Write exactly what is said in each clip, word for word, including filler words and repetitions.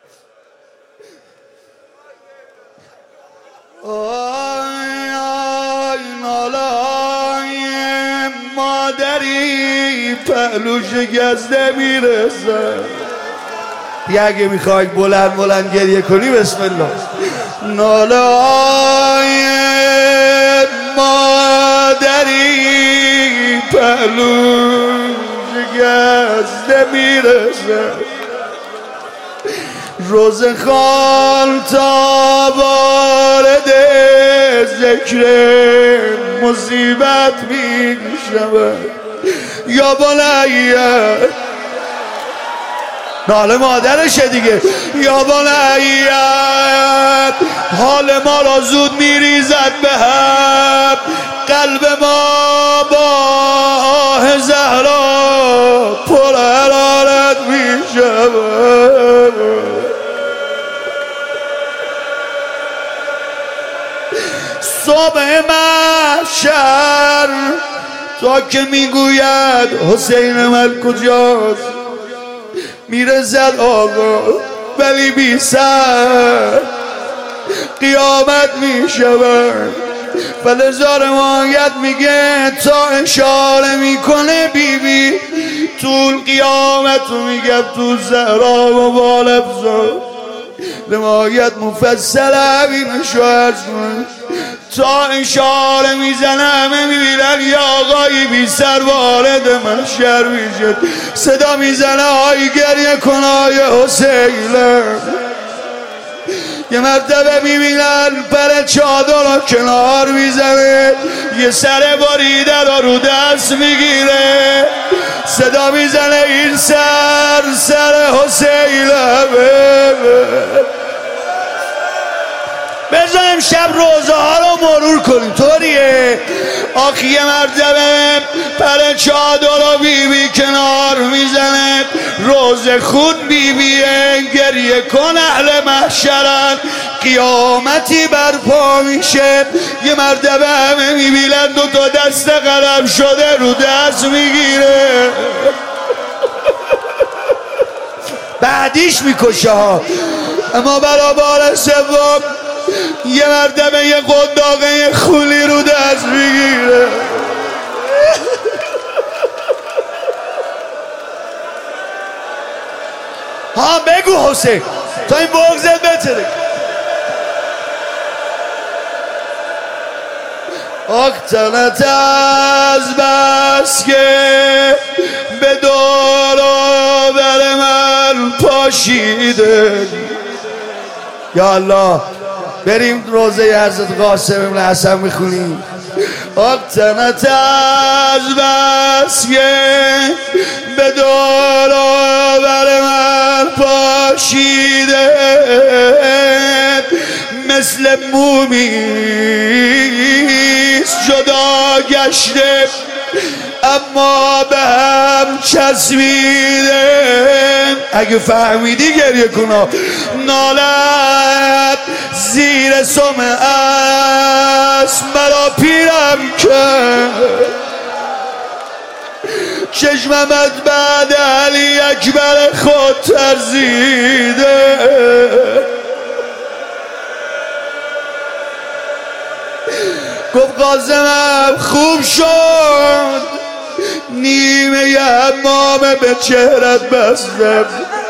آی آی نالای مادری پهلو شکسته میرسه. دیگه اگه میخوای بلند بلند گریه کنی بسم الله. نالای مادری پهلو شکسته میرسه. روز خان تا وارد ذکر مصیبت می شود. یا بنیه ناله مادرشه دیگه. یا بنیت حال ما را زود میریزد به هم. قلب ما با آه زهرا پر حرارت می شود. صبح محشر تا که میگوید حسین من کجاست، میرسد آقا ولی بی سر قیامت میشود. فلذا روایت میگه تا اشاره میکنه بی بی طول قیامت رو میگه تو زهرا و بالفزا. روایت مفصل همینشو عرض کنه تا اشاره میزنه همه میبینن یا آقایی بی سر وارد محشر میشه. صدا میزنه آی گریه کن آی حسینم. یه مرتبه میبینن پر چادر رو کنار میزنه، یه سر باریده رو رو دست میگیره. صدا میزنه این سر سر حسینمه. بذار امشب روزه ها رو مرور کنیم. طوریه آخی یه مرتبه پر چادر رو بی بی کنار میزنه. روزه خود بی بیه گریه کن اهل محشرن. قیامتی برپا میشه. یه مرتبه همه میبینن دو تا دست قلم شده رو دست میگیره. بعدیش میکشه ها. اما برا بار سوم یه مرتبه یه قنداقه خولی رو دست میگیره. ها بگو حسین تا این بغزت بتره. اقتنت از بس که به دور و بر من پاشیده. یا الله بریم روزه حضرت قاسم بن حسن میخونیم. اقتنت از بس که به دور و بر من پاشیده. مثل مومیست جدا گشته اما به هم چسبیده. اگه فهمیدی گریه کنا. نالت زیر سم است مرا پیرم کرد. چشممت بعد علی اکبر خود ترزیده. گفت قاسمم خوب شد نیمه ی حمامه به چهرت بستم.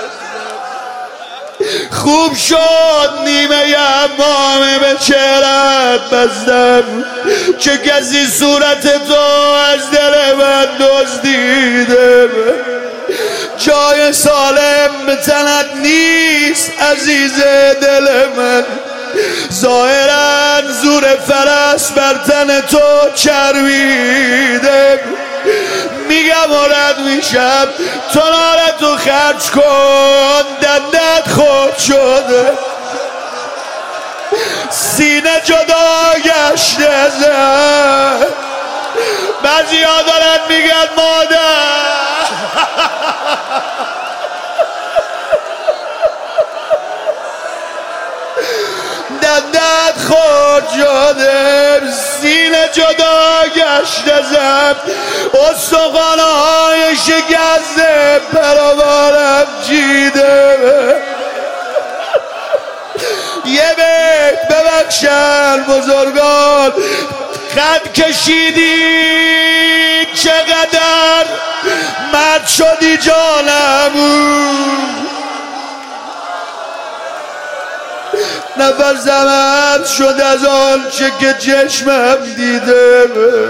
خوب شد نیمه ی حمامه به چهرت بستم. چه کسی صورت تو از دل من دزدیده. جای سالم به تنت نیست عزیز دل من. ظاهرا زور فرس بر تن تو چربیده. میگم رد میشم تو نارتو خرج کن دندت خود شده. سینه جدا گشته زن. بعضی ها دارن میگن مادر دندت خود شده. سینه جدا گشته زن. استخوانه های شکسته پروارم جیده. ببخشن بزرگان. خط کشیدی چقدر مرد شدی جانمون، نفسم حبس شد از آن چه که چشمم دیده.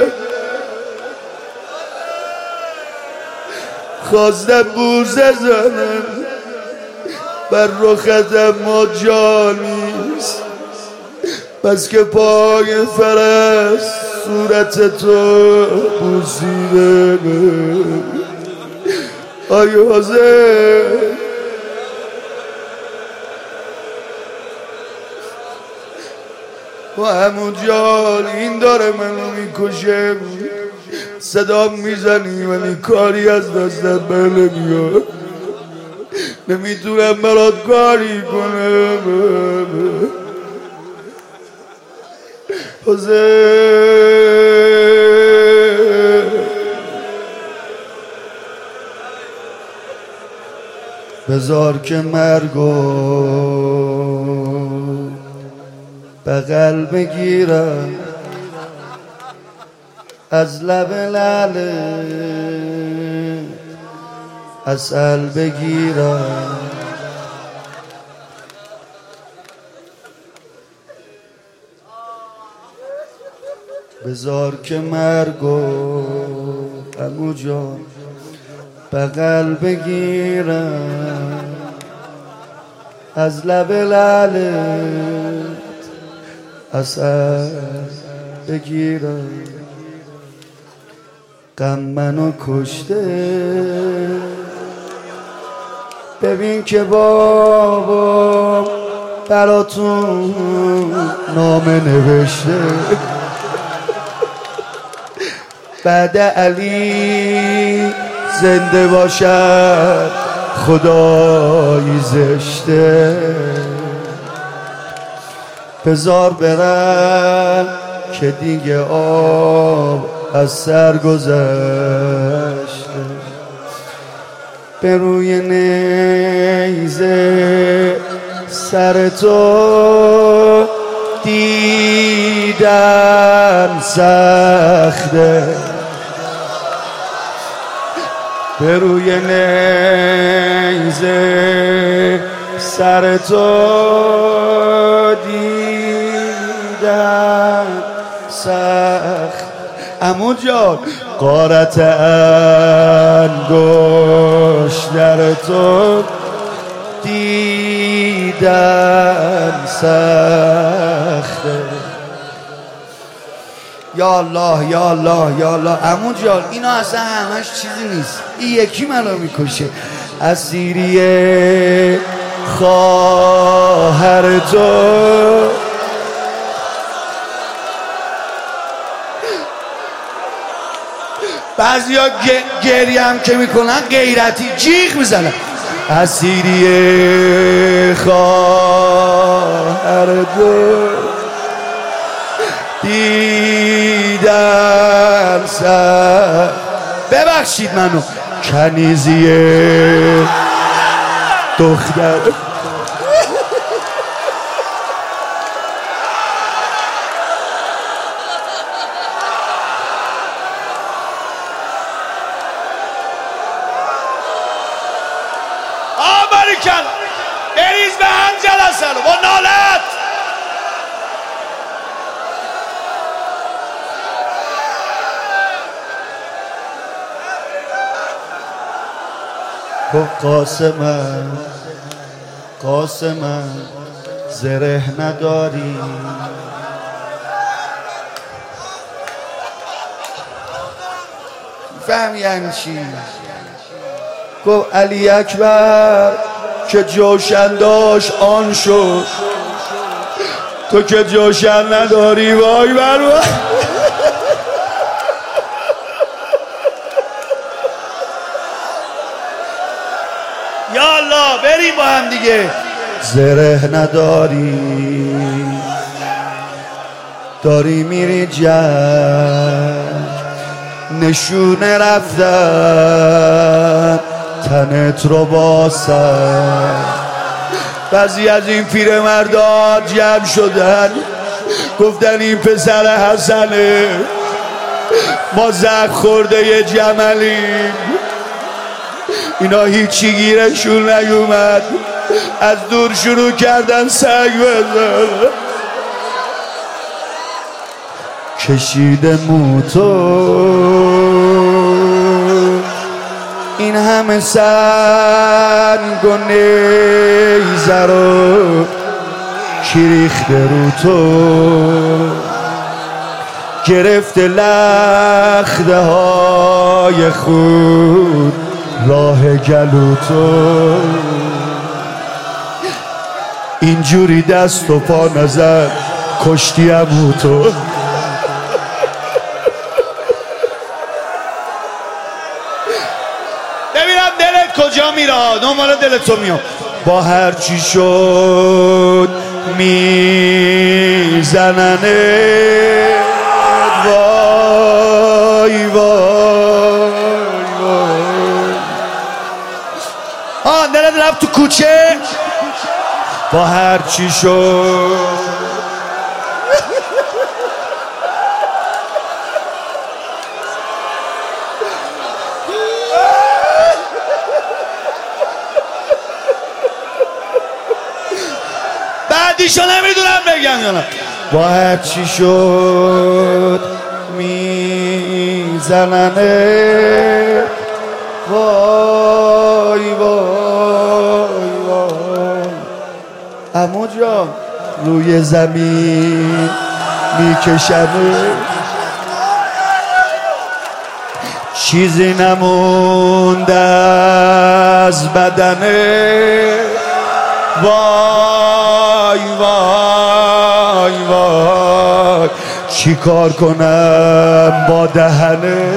خواستم بوسه زنم بر رخت اما جا نیست، بس که پای فرست صورت تو بوسیده. آی حسین و همون جان این داره منو میکشه، صدا میزنی ولی کاری از دستت بر نمیاد، نمیتونم برات کاری کنم. حسین بذار که مرگو بغل بگیرم، از لب لعله عسل بگیرم. بذار که مرگو عمو جان بغل بگیرم، از لب لعلت عسل بگیرم. غم منو کشته ببین که بابا براتون نامه نوشته، بعد علی زنده باشد خدایی زشته. بذار برم که دیگه آب از سر گذشته، به روی نیزه سر تو دیدن سخته، به روی نیزه سر تو دیدن سخت. عمو جان غارت انگشت در تو دیدن سخته. یا الله یا الله یا الله. عمو جان اینا اصلا همش چیزی نیست، این یکی منو میکشه. اسیری خواهر تو بعضی ها گریه هم که میکنن غیرتی جیغ میزنن. اسیری خواهر تو دیدن سر، ببخشید منو، کنیزی دختر آمریکن بریز به هم جلسه رو با نالت. قاسمم قاسمم زره نداری، فهمی یعنی چی؟ گفت علی اکبر که جوشن داشت آن شد، تو که جوشن نداری وای بر وای. یا الله بریم با هم دیگه. زره نداری داری میری جنگ، نشونه رفتن تنت رو باسن. بعضی از این پیرمردا جمع شدن گفتن این پسر حسنه، ما زخ خورده یه جملیم. اینا هیچی گیرشون نیومد، از دور شروع کردن سگ بزن. کشیده موتو این همه سنگ و نیزه رو کی ریخته رو تو، گرفته لخته های خود راه گلو تو، اینجوری دست و پا نزد کشتی امو تو. ببینم دلت کجا میره، دنبال دلتو میام. با هر چی شد میزننه، وای وای وای. آه دلت رفت تو کوچه. با هر چی شد بعدیشو نمیدونم بگم یا نه. با هر چی شد میزننه، وای وای وای. عمو جان روی زمین میکشنه، چیزی نمونده از بدنه، وای وای وای. چی کار کنم با دهنه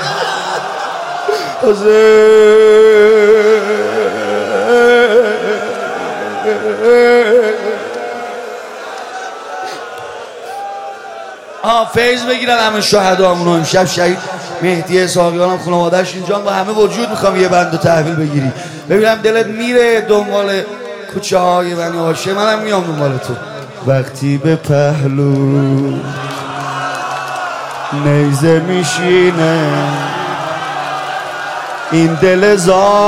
آه فیض بگیرن همه شهدامونو. امشب شهید مهدی اسحاقیان هم خانواده‌اش اینجا، با همه وجود میخوام یه بند تحویل بگیری. ببینم دلت میره دنبال کوچه های بنی هاشم، منم میام دنبال تو. وقتی به پهلو نیزه میشینه این دل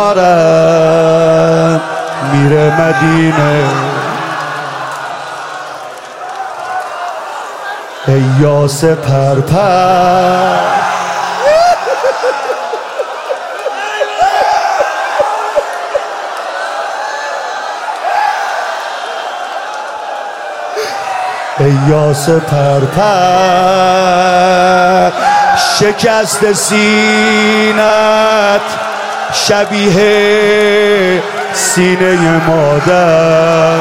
زارم میره مدینه، ای یاس پرپر ای یاس پرپر. شکست سینت شبیه سینه مادر،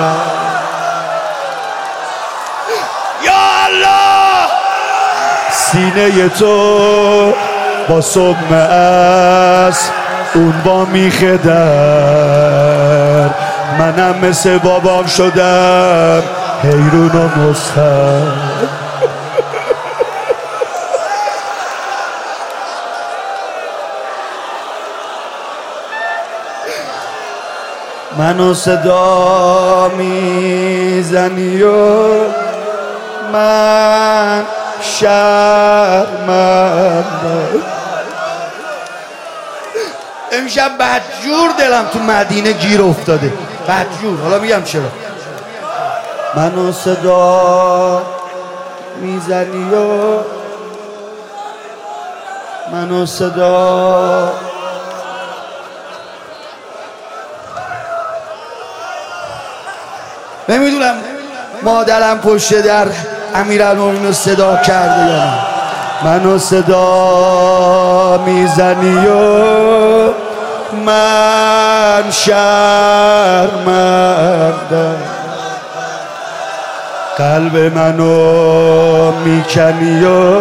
یا الله. سینه تو با صبح از اون با میخه در، منم مثل بابام شدم حیرون و مسخر. منو صدا میزنی و من شرمندم. امشب بدجور دلم تو مدینه گیر افتاده، بدجور. حالا میگم چرا. منو صدا میزنی و منو صدا نمیدونم مادرم پشت در امیرالمومنین رو صدا کرده یا نه. منو صدا میزنی و من شرمندم، قلب منو میکنی و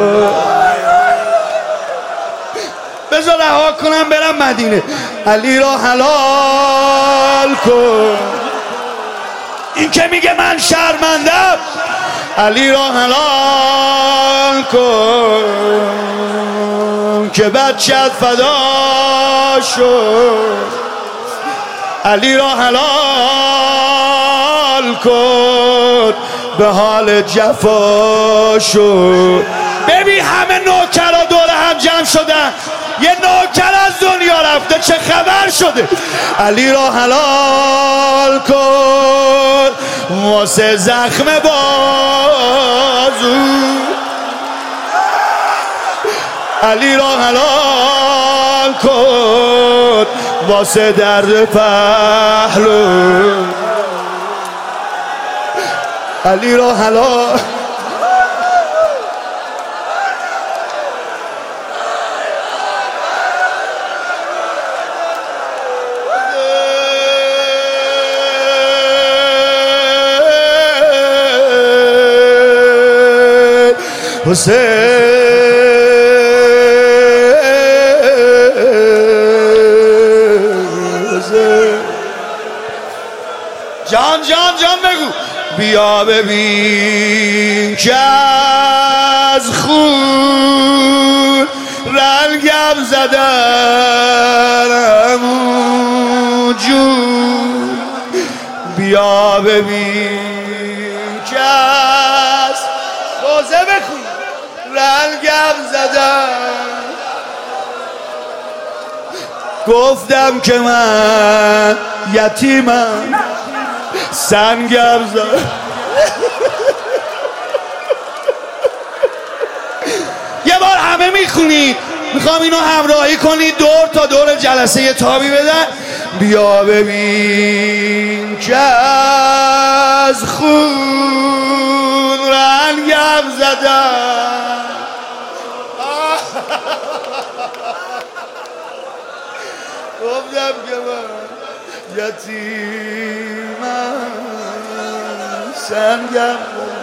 بذار رها کنم برم مدینه. علی را حلال کن، این که میگه من شرمندم. علی را حلال کن که بچت فدا شد، علی را حلال کن به حال جفا شد. ببین همه نوکرها دور هم جمع شدن، یه نوکر از دنیا رفته، چه خبر شده؟ علی را حلال کن واسه زخم بازو، علی را حلال کن واسه درد پهلو، علی را حلال حسین جان جان جان بگو. بیا ببین که از خون رنگم زدن جون، بیا ببین که از روزه بکن رنگم زدن، گفتم که من یتیمم سنگم زد. یه بار همه میخونید، میخوام اینو همراهی کنید دور تا دور جلسه یه تابی بدن. بیا ببین که از خون رنگم زدن، گفتم که من یتیمم سنگم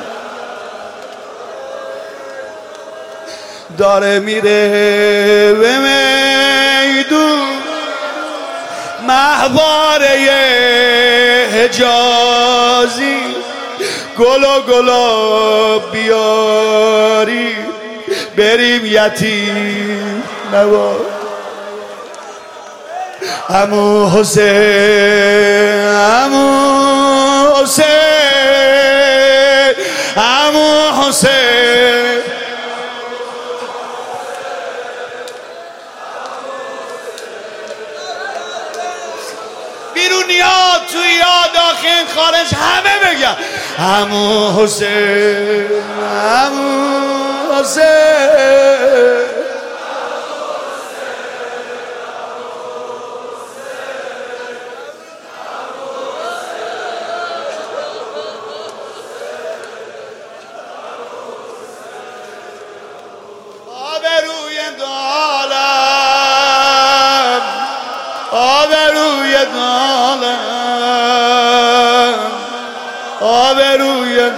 داره میره به میدون مهواره حجازی، گل و گلاب بیاری بریم یتیم نوا. عمو حسین عمو حسین عمو حسین بیرونیات توی یا داخل خارج همه بگن عمو حسین عمو حسین. آبروی دالم آبروی دالم آبروی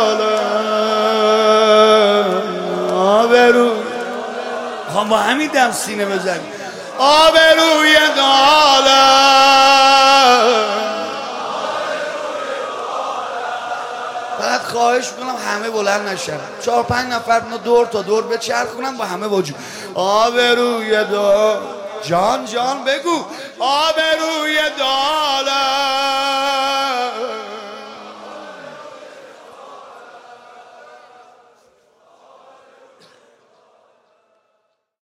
دالم آبروی، خواهم با همین دم سینه بزنی آبروی دالم. بعد خواهش میکنم همه بلند نشن، چهار پنج نفر دور تا دور بچرخونم با همه وجود. آبروی دالم جان جان بگو آبروی دالم